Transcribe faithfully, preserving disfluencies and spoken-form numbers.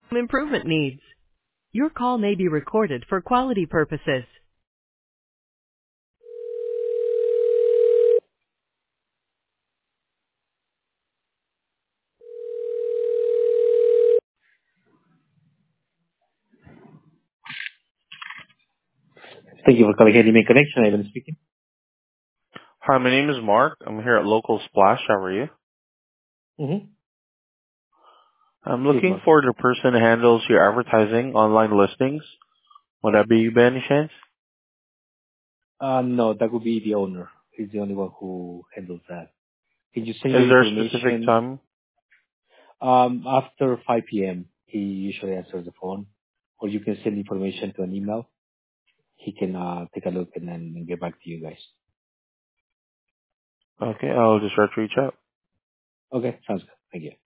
improvement needs. Your call may be recorded for quality purposes. Thank you for calling Handyman Connection. Ivan speaking. Hi, my name is Mark. I'm here at Local Splash. How are you? Mm-hmm. I'm Yes, looking Mark. for the person who handles your advertising online listings. Would that be you by any chance? Uh, no, that would be the owner. He's the only one who handles that. Can you send your Is there a specific information? time? Um, after five p.m., he usually answers the phone. Or you can send information to an email. He can uh, take a look and then get back to you guys. Okay, I'll just try to reach out. Okay, sounds good. Thank you.